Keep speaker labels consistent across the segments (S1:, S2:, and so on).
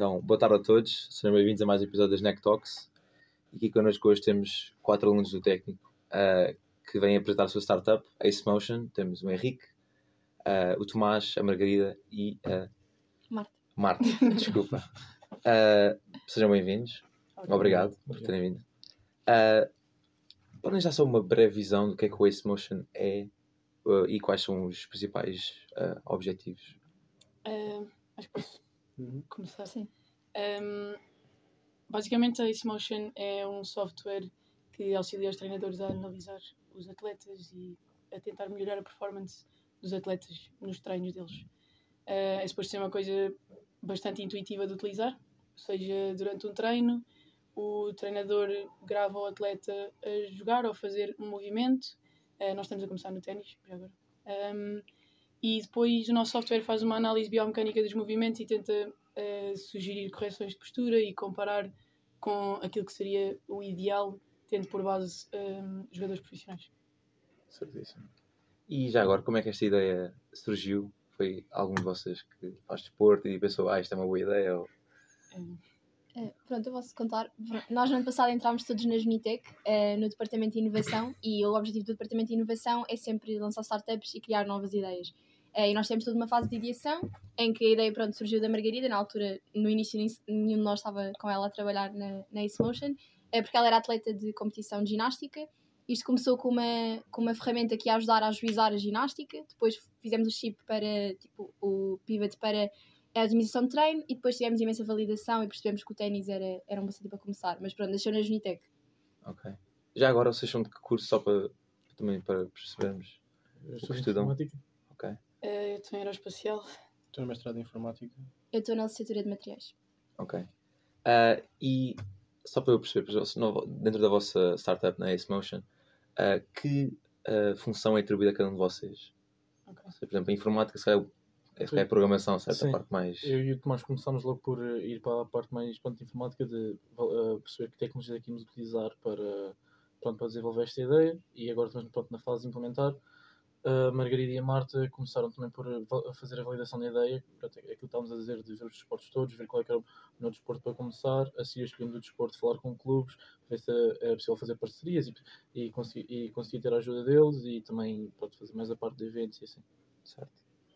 S1: Então, boa tarde a todos, sejam bem-vindos a mais um episódio das Neck Talks. E aqui connosco hoje temos 4 alunos do técnico que vêm apresentar a sua startup, Ace Motion. Temos o Henrique, o Tomás, a Margarida e a Marta. Desculpa. Sejam bem-vindos. Obrigado por terem vindo. Podem já só uma breve visão do que é que o Ace Motion é e quais são os principais objetivos?
S2: Acho que posso começar. Sim. Basicamente, a Ace Motion é um software que auxilia os treinadores a analisar os atletas e a tentar melhorar a performance dos atletas nos treinos deles. É suposto ser uma coisa bastante intuitiva de utilizar, ou seja, durante um treino, o treinador grava o atleta a jogar ou a fazer um movimento. Nós estamos a começar no ténis, já agora. E depois o nosso software faz uma análise biomecânica dos movimentos e tenta sugerir correções de postura e comparar com aquilo que seria o ideal, tendo por base jogadores profissionais.
S1: Certíssimo. E já agora, como é que esta ideia surgiu? Foi algum de vocês que faz desporto e pensou, isto é uma boa ideia? Ou...
S3: Pronto, eu posso contar. Nós no ano passado entramos todos na Genitec, no Departamento de Inovação, e o objetivo do Departamento de Inovação é sempre lançar startups e criar novas ideias. E nós temos toda uma fase de ideação, em que a ideia surgiu da Margarida. Na altura, no início, nenhum de nós estava com ela a trabalhar na Ace Motion, porque ela era atleta de competição de ginástica. Isto começou com uma ferramenta que ia ajudar a ajuizar a ginástica. Depois fizemos o chip para, o pivot para a otimização de treino, e depois tivemos imensa validação e percebemos que o ténis era um bom sítio para começar. Mas pronto, deixou na Genitec.
S1: Ok. Já agora vocês são de que curso, só também para percebermos
S4: Eu
S1: o
S4: sou
S1: que
S4: de
S1: estudam?
S4: informática.
S1: Ok.
S2: Eu estou em aeroespacial.
S4: Estou no mestrado em informática.
S3: Eu estou na licenciatura de materiais.
S1: Ok. E só para eu perceber, dentro da vossa startup, na Ace Motion, que função é atribuída a cada um de vocês?
S2: Okay.
S1: Por exemplo, a informática é a programação, certo?
S4: Sim.
S1: A parte mais...
S4: Eu e o Tomás começámos logo por ir para a parte mais de informática, de perceber que tecnologia é que íamos utilizar para desenvolver esta ideia, e agora estamos na fase de implementar. A Margarida e a Marta começaram também por fazer a validação da ideia, aquilo que estávamos a dizer, de ver os desportos todos, ver qual é que era o melhor desporto para começar. Assim escolhemos o desporto, falar com clubes, ver se era possível fazer parcerias e conseguir ter a ajuda deles, e também fazer mais a parte de eventos e assim.
S1: Certo.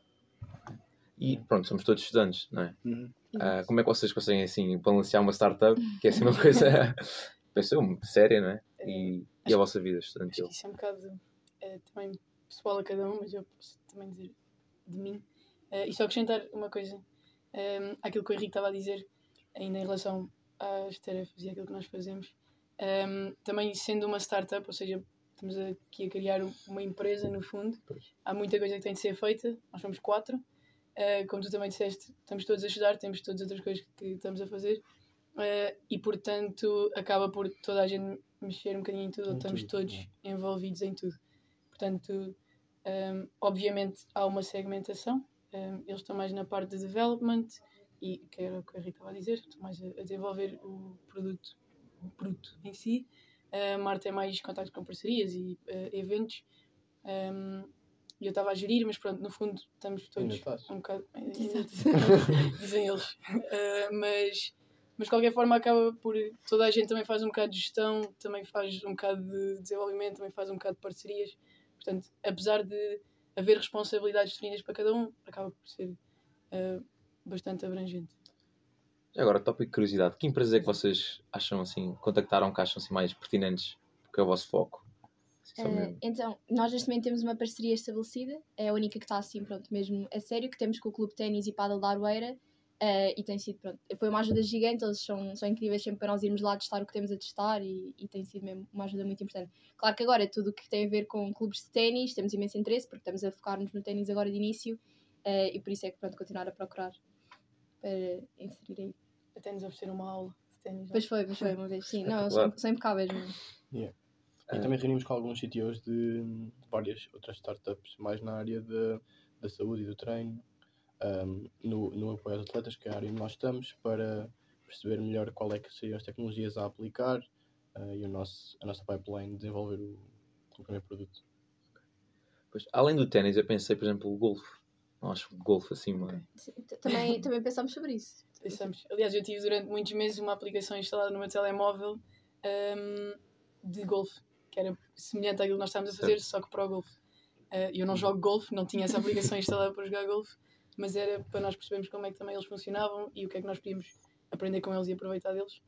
S1: E pronto, somos todos estudantes, não é? Como é que vocês conseguem assim balancear uma startup, que é assim uma coisa pensou séria, não é? E a vossa vida estudantil?
S2: Acho que isso é um bocado também pessoal a cada um, mas eu posso também dizer de mim. E só acrescentar uma coisa àquilo que o Henrique estava a dizer, ainda em relação às tarefas e àquilo que nós fazemos. Também sendo uma startup, ou seja, estamos aqui a criar uma empresa, no fundo. Há muita coisa que tem de ser feita. Nós somos 4. Como tu também disseste, estamos todos a estudar, temos todas outras coisas que estamos a fazer. E, portanto, acaba por toda a gente mexer um bocadinho em tudo, ou estamos todos envolvidos em tudo. Portanto, obviamente há uma segmentação. Eles estão mais na parte de development, e que era o que o Henrique estava a dizer, estão mais a desenvolver o produto em si. A Marta é mais contato com parcerias e eventos. E eu estava a gerir, mas pronto, no fundo estamos todos um bocado... dizem eles. Mas de qualquer forma acaba por... Toda a gente também faz um bocado de gestão, também faz um bocado de desenvolvimento, também faz um bocado de parcerias. Portanto, apesar de haver responsabilidades definidas para cada um, acaba por ser bastante abrangente.
S1: Agora, tópico de curiosidade, que empresas é que vocês acham assim, contactaram, que acham assim mais pertinentes, porque é o vosso foco?
S3: Então, nós neste momento temos uma parceria estabelecida, é a única que está assim, mesmo a sério, que temos com o Clube de Ténis e Pádel da Aroeira, e tem sido, foi uma ajuda gigante. Eles são incríveis sempre para nós irmos lá testar o que temos a testar, e tem sido mesmo uma ajuda muito importante. Claro que agora tudo o que tem a ver com clubes de ténis, temos imenso interesse, porque estamos a focar-nos no ténis agora de início, e por isso é que continuar a procurar para inserir aí.
S2: Até nos oferecer uma aula de ténis.
S3: Pois foi uma vez, sim. Não, são impecáveis mesmo.
S4: Yeah. E também reunimos com alguns CTOs de várias outras startups, mais na área da saúde e do treino, no apoio aos atletas, que é a área onde nós estamos, para perceber melhor qual é que seriam as tecnologias a aplicar, e a nossa pipeline de desenvolver o primeiro produto.
S1: Pois, além do ténis, eu pensei, por exemplo, o golfe. Não acho golfe assim, mano.
S3: Também pensámos sobre isso.
S2: Pensamos. Aliás, eu tive durante muitos meses uma aplicação instalada no meu telemóvel de golfe, que era semelhante àquilo que nós estávamos a fazer, só que para o golfe. Eu não jogo golfe, não tinha essa aplicação instalada para jogar golfe, mas era para nós percebermos como é que também eles funcionavam e o que é que nós podíamos aprender com eles e aproveitar deles.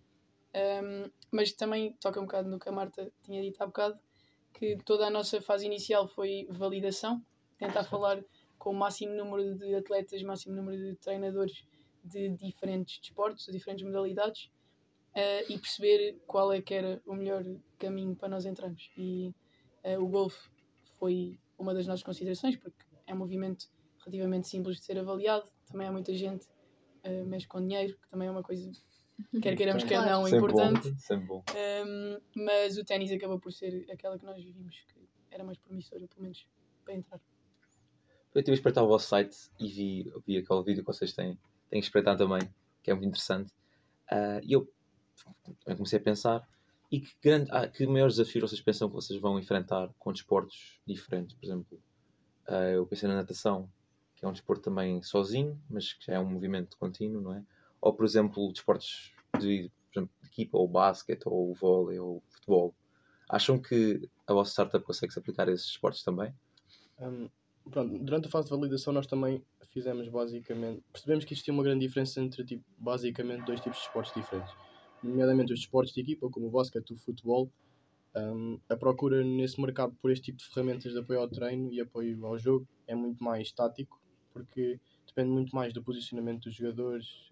S2: Mas também toca um bocado no que a Marta tinha dito há bocado, que toda a nossa fase inicial foi validação, tentar falar com o máximo número de atletas, máximo número de treinadores de diferentes desportos, de diferentes modalidades, e perceber qual é que era o melhor caminho para nós entrarmos. E o golfe foi uma das nossas considerações, porque é um movimento relativamente simples de ser avaliado. Também há muita gente mexe com dinheiro, que também é uma coisa, quer queiramos, quer não, é importante.
S1: Sempre bom.
S2: Mas o ténis acabou por ser aquela que nós vimos que era mais promissora, pelo menos, para entrar.
S1: Eu tive a espreitar o vosso site e vi aquele vídeo que vocês têm que espreitar também, que é muito interessante. E eu também comecei a pensar, e que maiores desafios vocês pensam que vocês vão enfrentar com desportos diferentes? Por exemplo, eu pensei na natação, que é um desporto também sozinho, mas que já é um movimento contínuo, não é? Ou, por exemplo, desportos de equipa, ou basquete, ou vôlei, ou futebol. Acham que a vossa startup consegue se aplicar a esses desportos também?
S5: Pronto, durante a fase de validação nós também fizemos basicamente... Percebemos que existia uma grande diferença entre basicamente dois tipos de esportes diferentes. Nomeadamente os desportos de equipa, como o basquete e o futebol. A procura nesse mercado por este tipo de ferramentas de apoio ao treino e apoio ao jogo é muito mais tático, porque depende muito mais do posicionamento dos jogadores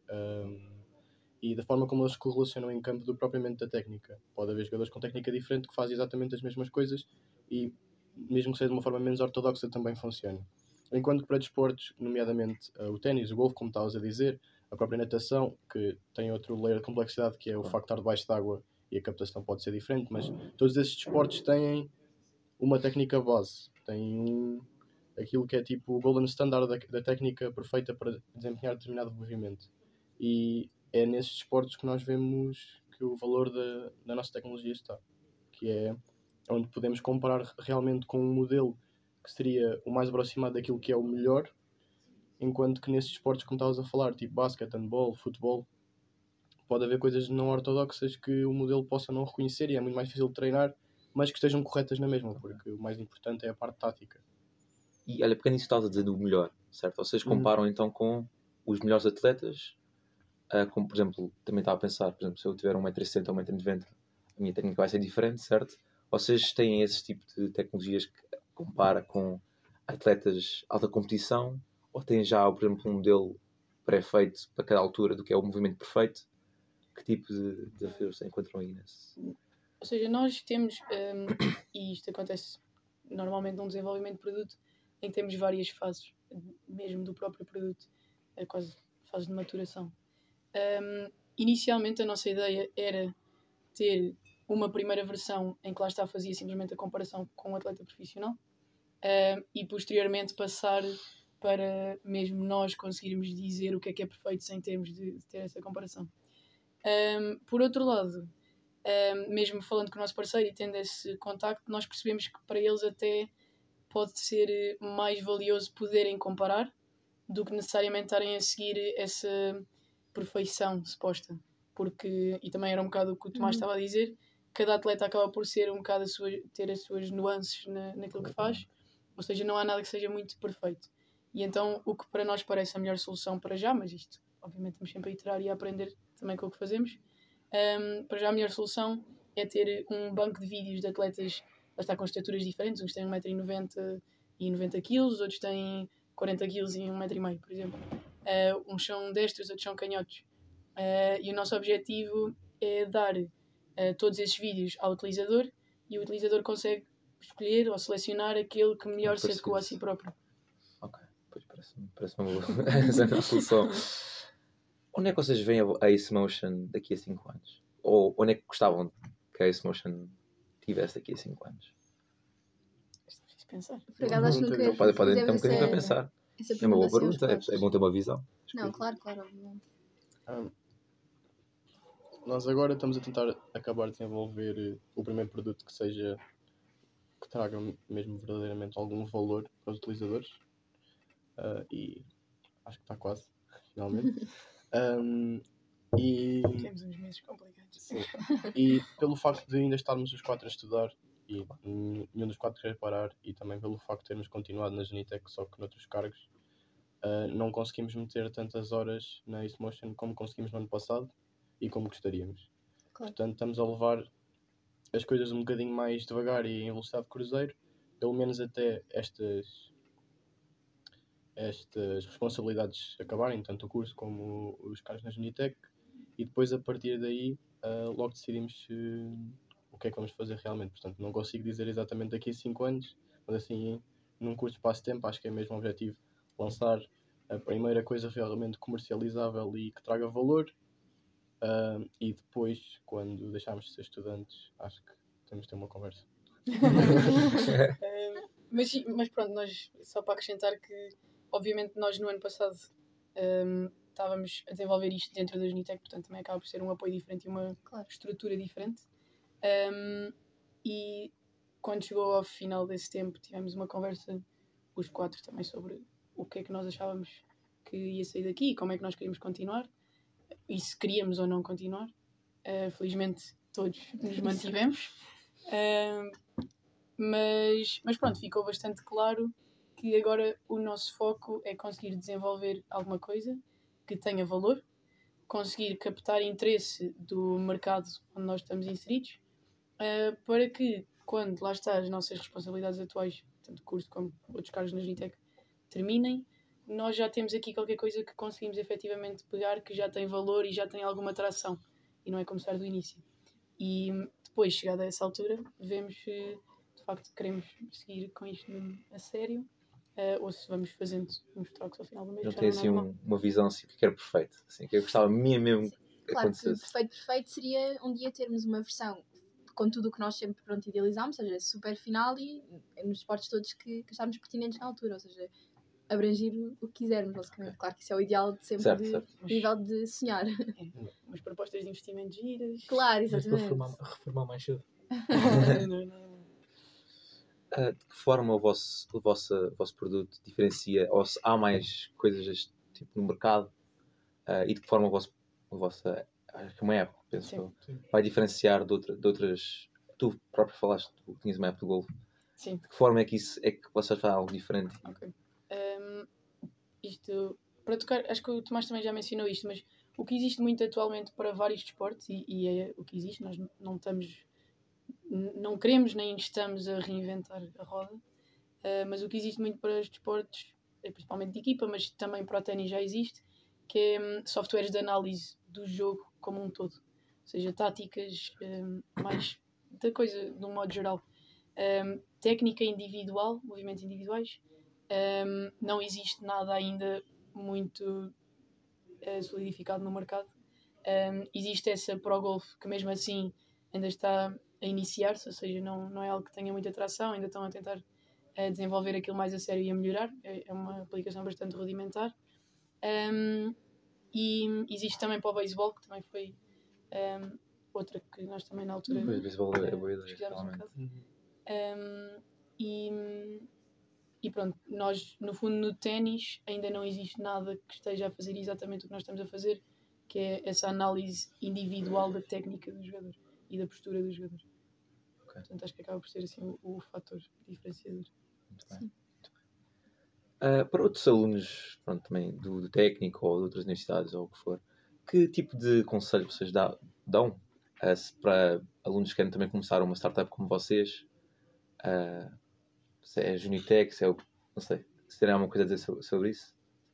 S5: e da forma como eles se correlacionam em campo do que propriamente da técnica. Pode haver jogadores com técnica diferente que fazem exatamente as mesmas coisas e, mesmo que seja de uma forma menos ortodoxa, também funciona. Enquanto que para desportos, nomeadamente o ténis, o golfe, como estavas a dizer, a própria natação, que tem outro layer de complexidade, que é o facto de estar debaixo d'água e a captação pode ser diferente, mas todos esses desportos têm uma técnica base, têm aquilo que é tipo o golden standard da técnica perfeita para desempenhar determinado movimento. E é nesses desportos que nós vemos que o valor da nossa tecnologia está, que é onde podemos comparar realmente com um modelo que seria o mais aproximado daquilo que é o melhor, enquanto que nesses esportes, como estavas a falar, tipo basquete, handball, futebol, pode haver coisas não ortodoxas que o modelo possa não reconhecer e é muito mais difícil de treinar, mas que estejam corretas na mesma, porque o mais importante é a parte tática.
S1: E olha, porque nisso estás a dizer do melhor, certo? Vocês comparam então com os melhores atletas, como por exemplo, também estava a pensar, por exemplo, se eu tiver 1,60m ou 1,90m, a minha técnica vai ser diferente, certo? Vocês têm esse tipo de tecnologias que compara com atletas de alta competição, ou têm já, por exemplo, um modelo pré-feito para cada altura do que é o movimento perfeito? Que tipo de desafios encontram aí nesse?
S2: Ou seja, nós temos, e isto acontece normalmente num desenvolvimento de produto, em que temos várias fases, mesmo do próprio produto, quase fase de maturação. Inicialmente a nossa ideia era ter uma primeira versão em que lá está fazia simplesmente a comparação com um atleta profissional e posteriormente passar para mesmo nós conseguirmos dizer o que é perfeito sem termos de ter essa comparação. Por outro lado, mesmo falando com o nosso parceiro e tendo esse contacto, nós percebemos que para eles até pode ser mais valioso poderem comparar do que necessariamente estarem a seguir essa perfeição suposta. Porque, e também era um bocado o que o Tomás estava a dizer, cada atleta acaba por ser um bocado ter as suas nuances naquilo que faz, ou seja, não há nada que seja muito perfeito. E então o que para nós parece a melhor solução para já, mas isto obviamente estamos sempre a iterar e a aprender também com o que fazemos, para já a melhor solução é ter um banco de vídeos de atletas com estaturas diferentes, uns têm 1,90m e 90kg, outros têm 40kg e 1,5m, por exemplo. Uns são destros, outros são canhotos. E o nosso objetivo é dar todos esses vídeos ao utilizador e o utilizador consegue escolher ou selecionar aquele que melhor se adequa a si próprio.
S1: Ok, pois parece uma boa essa é a solução. Onde é que vocês veem a Ace Motion daqui a 5 anos? Ou onde é que gostavam que a Ace Motion tivesse daqui a 5 anos?
S2: Isto é preciso pensar.
S3: Por acaso acho que nunca
S1: Podem ter um bocadinho para pensar. É uma boa pergunta, é bom ter uma visão.
S3: Não, claro, obviamente.
S5: Nós agora estamos a tentar acabar de desenvolver o primeiro produto que traga mesmo verdadeiramente algum valor para os utilizadores. e acho que está quase, finalmente. E,
S2: Temos uns meses complicados.
S5: sim, e pelo facto de ainda estarmos os 4 a estudar e nenhum dos 4 querer parar, e também pelo facto de termos continuado na Genitec só que noutros cargos, não conseguimos meter tantas horas na Ace Motion como conseguimos no ano passado e como gostaríamos.
S3: Claro.
S5: Portanto, estamos a levar as coisas um bocadinho mais devagar e em velocidade de cruzeiro, pelo menos até estas responsabilidades acabarem, tanto o curso como os cargos na Genitec, e depois a partir daí logo decidimos o que é que vamos fazer realmente. Portanto, não consigo dizer exatamente daqui a 5 anos, mas assim, num curto espaço de tempo, acho que é mesmo o objetivo lançar a primeira coisa realmente comercializável e que traga valor, e depois, quando deixarmos de ser estudantes, acho que temos de ter uma conversa.
S2: Mas pronto, nós, só para acrescentar que, obviamente, nós no ano passado estávamos a desenvolver isto dentro da Genitec, portanto também acaba por ser um apoio diferente e uma estrutura diferente. E quando chegou ao final desse tempo, tivemos uma conversa, os 4 também, sobre o que é que nós achávamos que ia sair daqui e como é que nós queríamos continuar, e se queríamos ou não continuar. Felizmente todos nos mantivemos. Mas pronto, ficou bastante claro que agora o nosso foco é conseguir desenvolver alguma coisa que tenha valor, conseguir captar interesse do mercado onde nós estamos inseridos, para que, quando lá está as nossas responsabilidades atuais, tanto curso como outros cargos na Genitec, terminem, nós já temos aqui qualquer coisa que conseguimos efetivamente pegar, que já tem valor e já tem alguma atração, e não é começar do início. E depois, chegada a essa altura, vemos se de facto queremos seguir com isto a sério, ou se vamos fazendo uns trocos ao final do mês.
S1: Não
S2: já
S1: tem
S2: não é
S1: assim
S2: normal.
S1: uma visão assim que era perfeito, assim, que eu gostava mesmo que
S3: Claro que
S1: acontecesse.
S3: perfeito seria um dia termos uma versão com tudo o que nós sempre idealizámos, ou seja, super final e nos esportes todos que achámos pertinentes na altura, ou seja, abranger o que quisermos, basicamente.
S1: Ok.
S3: Claro que isso é o ideal de sempre,
S1: Certo.
S3: nível de sonhar.
S2: Umas propostas de investimento giras.
S3: Claro,
S4: Para
S3: exatamente.
S4: reformar mais cedo.
S2: Não.
S1: De que forma o vosso produto diferencia, ou se há mais coisas deste tipo no mercado, e de que forma a vossa acho que é uma app, penso
S2: Sim.
S1: eu, vai diferenciar de outras. Tu próprio falaste que tinhas uma app de golfe.
S2: Sim.
S1: De que forma é que vocês fazem algo diferente?
S2: Ok. Isto, para tocar, acho que o Tomás também já mencionou isto, mas o que existe muito atualmente para vários desportos, e é o que existe, nós não queremos nem estamos a reinventar a roda, mas o que existe muito para os desportos, principalmente de equipa, mas também para o ténis já existe, que é softwares de análise do jogo como um todo, ou seja, táticas, mais da coisa de um modo geral. Técnica individual, movimentos individuais, não existe nada ainda muito solidificado no mercado. Existe essa Pro Golf que mesmo assim ainda está a iniciar-se, ou seja, não é algo que tenha muita atração, ainda estão a tentar desenvolver aquilo mais a sério e a melhorar. É uma aplicação bastante rudimentar. E existe também para o beisebol, que também foi outra que nós também na altura
S1: O beisebol é boa ideia,
S2: pesquisámos um
S1: realmente.
S2: bocado. E pronto, nós no fundo no ténis ainda não existe nada que esteja a fazer exatamente o que nós estamos a fazer, que é essa análise individual da técnica do jogador e da postura do jogador.
S1: Ok.
S2: Portanto, acho que acaba por ser assim o fator diferenciador.
S1: Muito bem. Para outros alunos, pronto, também do técnico ou de outras universidades ou o que for, que tipo de conselhos vocês dão para alunos que querem também começar uma startup como vocês? Se é Junitec, se é não sei, se terem alguma coisa a dizer sobre isso?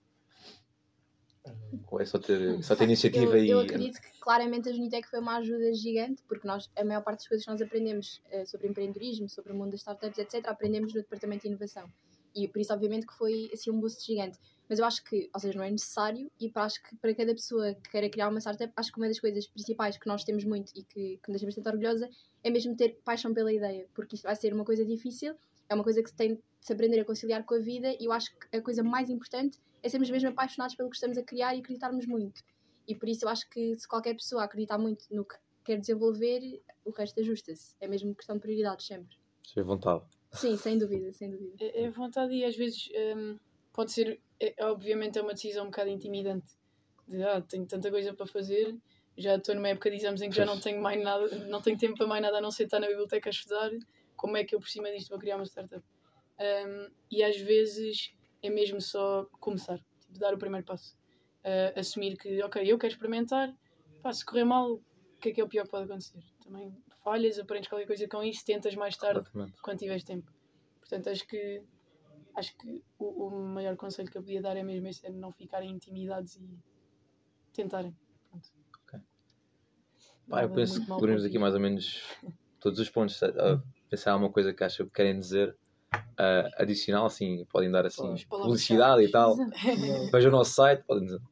S1: Ou é só ter iniciativa
S3: eu
S1: e...
S3: acredito que claramente a Junitec foi uma ajuda gigante, porque a maior parte das coisas que nós aprendemos sobre empreendedorismo, sobre o mundo das startups, etc., aprendemos no departamento de inovação. E por isso, obviamente, que foi assim um boost gigante. Mas eu acho que, ou seja, não é necessário, e acho que para cada pessoa que queira criar uma startup, acho que uma das coisas principais que nós temos muito e que me deixa bastante orgulhosa é mesmo ter paixão pela ideia, porque isto vai ser uma coisa difícil, é uma coisa que se tem de se aprender a conciliar com a vida, e eu acho que a coisa mais importante é sermos mesmo apaixonados pelo que estamos a criar e acreditarmos muito. E por isso eu acho que se qualquer pessoa acreditar muito no que quer desenvolver, o resto ajusta-se. É mesmo questão de prioridades sempre.
S1: Sem vontade.
S3: Sim, sem dúvida, sem dúvida.
S2: É vontade e às vezes pode ser, obviamente é uma decisão um bocado intimidante. Tenho tanta coisa para fazer, já estou numa época de exames em que já não tenho mais nada, não tenho tempo para mais nada a não ser estar na biblioteca a estudar. Como é que eu por cima disto vou criar uma startup? E às vezes é mesmo só começar, tipo, dar o primeiro passo. Assumir que, ok, eu quero experimentar, se correr mal, o que é o pior que pode acontecer? Também falhas, aprendes qualquer coisa com isso, tentas mais tarde,
S1: Exatamente.
S2: quando tiveres tempo. Portanto, acho que o maior conselho que eu podia dar é mesmo esse, é não ficarem intimidados e tentarem. Pronto.
S1: Pá, eu
S2: Nada
S1: penso
S2: muito
S1: que
S2: mal
S1: cobrimos
S2: para
S1: aqui
S2: ti.
S1: mais ou menos todos os pontos. Pensar alguma coisa que acham que querem dizer adicional, assim, podem dar assim
S2: As palavras-chave.
S1: publicidade e tal.
S5: Não.
S1: Vejam o nosso site, podem dizer.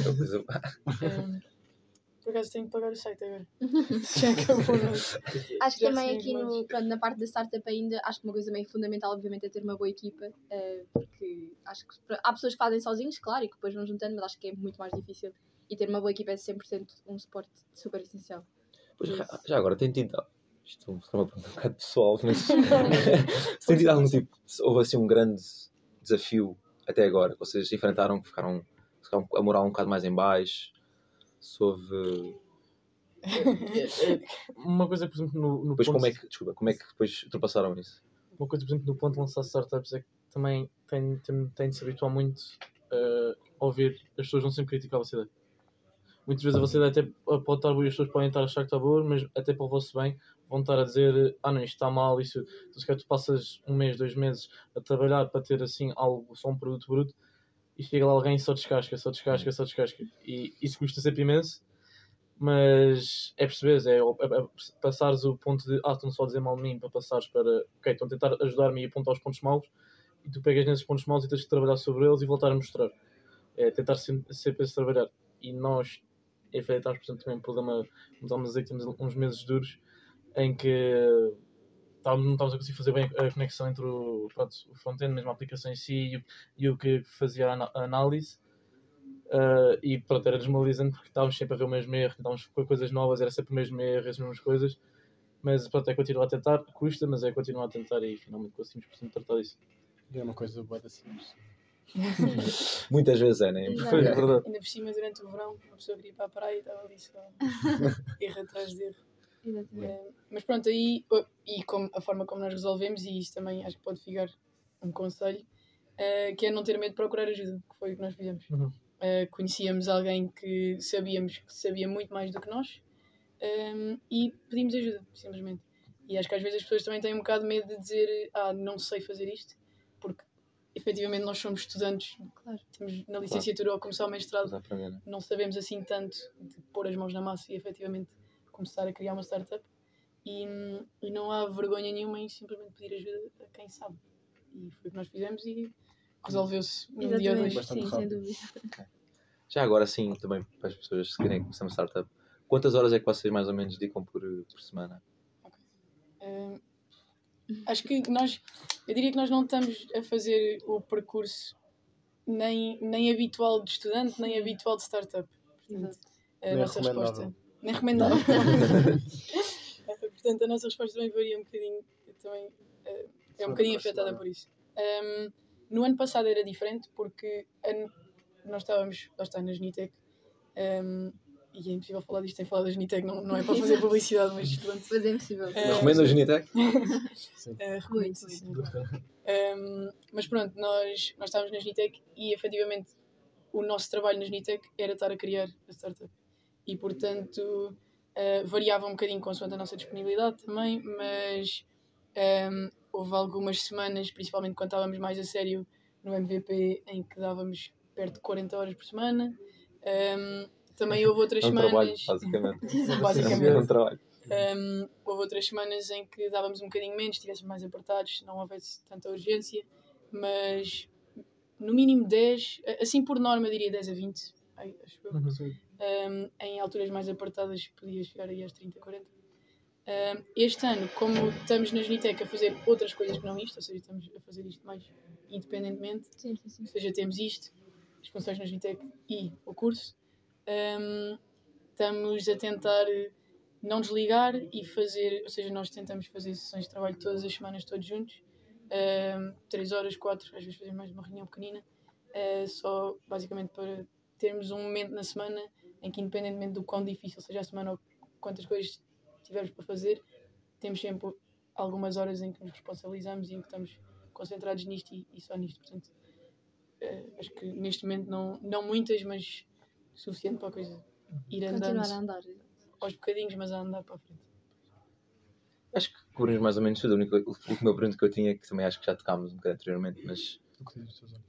S2: Por acaso tenho que pagar o site agora. Já acabou, não é?
S3: Acho que
S2: Já
S3: também
S2: recebi
S3: aqui na parte da startup ainda, acho que uma coisa meio fundamental, obviamente, é ter uma boa equipa, porque acho que há pessoas que fazem sozinhos, claro, e que depois vão juntando, mas acho que é muito mais difícil. E ter uma boa equipa é 100% um suporte super essencial.
S1: Pois,
S3: Isso.
S1: já agora, tem tido. Isto foi uma pergunta um bocado pessoal, mas se tem tido algum tipo. Houve assim um grande desafio até agora, que vocês enfrentaram, que ficaram a moral um bocado mais em baixo. Se houve.
S4: Uma coisa, por exemplo, no
S1: Depois,
S4: ponto...
S1: como é que depois ultrapassaram isso?
S4: Uma coisa, por exemplo, no ponto de lançar startups é que também tem de se habituar muito a ouvir as pessoas não sempre criticar a vossa ideia. Muitas vezes a vossa ideia até pode estar boa e as pessoas podem estar a achar que está boa, mas até para o vosso bem vão estar a dizer não, isto está mal, isso. Então, se calhar tu passas 1 mês, 2 meses a trabalhar para ter assim algo, só um produto bruto, e chega lá alguém e só descasca. E isso custa sempre imenso. Mas é perceberes, é passares o ponto de estão só a dizer mal de mim para passares para ok, estão a tentar ajudar-me e apontar os pontos maus e tu pegas nesses pontos maus e tens que trabalhar sobre eles e voltar a mostrar. É tentar sempre esse trabalhar. E nós enfrentámos, por exemplo, também um problema, vamos dizer que temos uns meses duros em que não estávamos a conseguir fazer bem a conexão entre o front-end, mesmo a aplicação em si e o que fazia a análise. E pronto, era desmoralizante porque estávamos sempre a ver o mesmo erro, estávamos com coisas novas, era sempre o mesmo erro, as mesmas coisas, mas pronto, é continuar a tentar, custa, mas é continuar a tentar e finalmente conseguimos por cima tratar disso.
S5: É uma coisa boa simples.
S1: Muitas vezes é, né?
S3: Exato.
S4: Foi, é verdade.
S2: Ainda por cima, durante o verão, uma pessoa queria ir para a praia e estava ali só erro atrás de erro.
S3: Exatamente.
S2: Mas pronto, aí, e a forma como nós resolvemos, e isso também acho que pode ficar um conselho, que é não ter medo de procurar ajuda, que foi o que nós fizemos.
S4: Uhum.
S2: Conhecíamos alguém que sabíamos que sabia muito mais do que nós, e pedimos ajuda, simplesmente. E acho que às vezes as pessoas também têm um bocado de medo de dizer não sei fazer isto, porque efetivamente nós somos estudantes,
S3: Claro.
S2: temos na licenciatura ou começar o mestrado,
S1: Estás a aprender, né?
S2: não sabemos assim tanto de pôr as mãos na massa e efetivamente começar a criar uma startup, e não há vergonha nenhuma em simplesmente pedir ajuda a quem sabe. E foi o que nós fizemos e resolveu-se num dia ou
S3: Exatamente,
S2: dois.
S5: Bastante
S3: sim,
S5: rápido.
S3: sem dúvida.
S1: Já agora, sim, também para as pessoas que querem começar uma startup, quantas horas é que vocês mais ou menos dedicam por semana?
S2: Acho que eu diria que nós não estamos a fazer o percurso nem habitual de estudante, nem habitual de startup. Portanto,
S3: Exato.
S2: a
S5: Nem
S2: nossa
S5: recomendável.
S2: resposta. Nem recomendável. Portanto, a nossa resposta também varia um bocadinho. Também, é um bocadinho afetada por isso. No ano passado era diferente porque nós estávamos, lá está, na Genitec. E é impossível falar disto sem falar da Genitec, não é para fazer publicidade, mas pronto.
S3: Mas é impossível.
S1: Recomendo a Genitec?
S2: Recomendo,
S3: Muito,
S2: sim,
S3: muito.
S2: sim. Mas pronto, nós estávamos na Genitec e efetivamente o nosso trabalho na Genitec era estar a criar a startup. E portanto variava um bocadinho consoante a nossa disponibilidade também, mas houve algumas semanas, principalmente quando estávamos mais a sério no MVP, em que dávamos perto de 40 horas por semana. Também houve outras
S1: É um trabalho,
S2: semanas.
S1: basicamente.
S2: Basicamente.
S1: É um trabalho.
S2: Houve outras semanas em que dávamos um bocadinho menos, estivéssemos mais apertados, se não houvesse tanta urgência, mas no mínimo 10, assim por norma diria 10 a 20, acho eu. Em alturas mais apertadas podia chegar aí às 30, 40. Este ano, como estamos na Genitec a fazer outras coisas que não isto, ou seja, estamos a fazer isto mais independentemente,
S3: Sim, sim, sim.
S2: ou seja, temos isto, as funções na Genitec e o curso, estamos a tentar não desligar e fazer, ou seja, nós tentamos fazer sessões de trabalho todas as semanas, todos juntos, 3 horas, 4, às vezes fazemos mais uma reunião pequenina, só basicamente para termos um momento na semana em que, independentemente do quão difícil seja a semana ou quantas coisas tivermos para fazer, temos sempre algumas horas em que nos responsabilizamos e em que estamos concentrados nisto e só nisto. Portanto, acho que neste momento não muitas, mas suficiente para a coisa ir andando
S3: Continuar a andar.
S2: aos bocadinhos, mas a andar para a frente.
S1: Acho que cobrimos mais ou menos tudo. A última pergunta que eu tinha, que também acho que já tocámos um bocado anteriormente, mas
S5: O que dizes, Susana?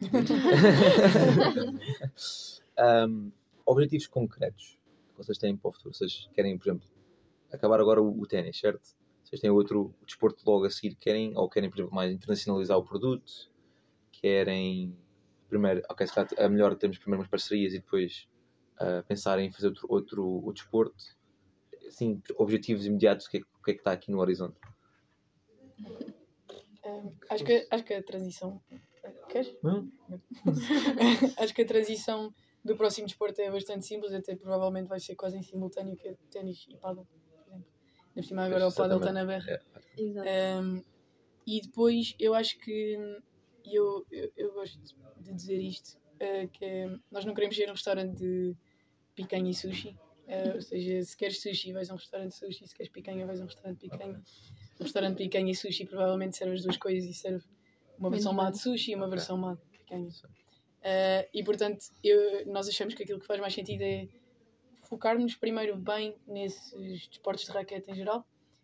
S1: objetivos concretos que vocês têm para o futuro. Vocês querem, por exemplo, acabar agora o ténis, certo? Vocês têm outro desporto logo a seguir que querem, ou querem, por exemplo, mais internacionalizar o produto? Querem primeiro, ok, se calhar é melhor termos primeiro umas parcerias e depois pensar em fazer outro desporto? Assim, objetivos imediatos, o que é que está aqui no horizonte?
S2: Acho que a transição. Queres?
S1: Não?
S2: Acho que a transição do próximo desporto é bastante simples, até provavelmente vai ser quase em simultâneo, que é ténis e pádel, por exemplo. Na cima agora o pádel está na berra.
S3: Exato.
S2: E depois eu acho que eu gosto de dizer isto, que é, nós não queremos ser um restaurante de picanha e sushi. Ou seja, se queres sushi vais a um restaurante de sushi, se queres picanha vais a um restaurante de picanha. Um restaurante de picanha e sushi provavelmente serve as duas coisas e serve uma versão má de sushi e uma versão má de picanha. E portanto nós achamos que aquilo que faz mais sentido é focarmos primeiro bem nesses desportos de raquete em geral,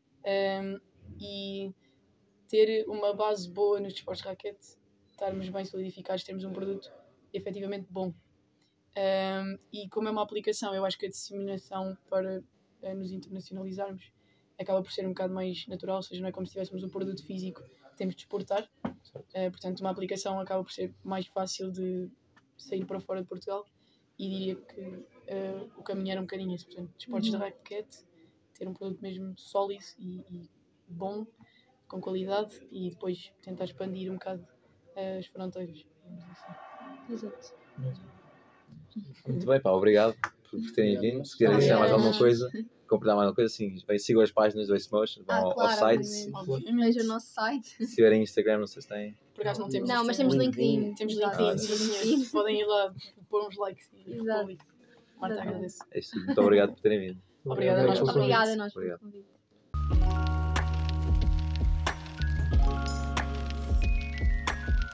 S2: e ter uma base boa nos desportos de raquete, estarmos bem solidificados, termos um produto efetivamente bom. E como é uma aplicação, eu acho que a disseminação para nos internacionalizarmos acaba por ser um bocado mais natural, ou seja, não é como se tivéssemos um produto físico que temos de exportar. Portanto, uma aplicação acaba por ser mais fácil de sair para fora de Portugal, e diria que o caminho era um bocadinho esse. Portanto, desportos de raquete, ter um produto mesmo sólido e bom, com qualidade, e depois tentar expandir um bocado as fronteiras.
S3: Exato.
S1: Muito bem, pá, obrigado por terem vindo. Se quiserem ensinar mais alguma coisa, completar mais alguma coisa, sim, sigam as páginas do Ace Motion, vão ao site.
S3: Veja o nosso site.
S1: Se tiverem Instagram, não sei se têm.
S2: Por acaso não temos.
S3: Não, mas temos LinkedIn.
S2: Temos
S3: Exato.
S2: LinkedIn. Podem ir lá pôr uns likes e
S3: Exato.
S2: publicar. Marta, agradeço.
S1: É isso. Muito obrigado por terem vindo.
S2: Obrigada a nós pelo convite.
S3: Obrigada a nós pelo
S1: Obrigado.
S3: convite.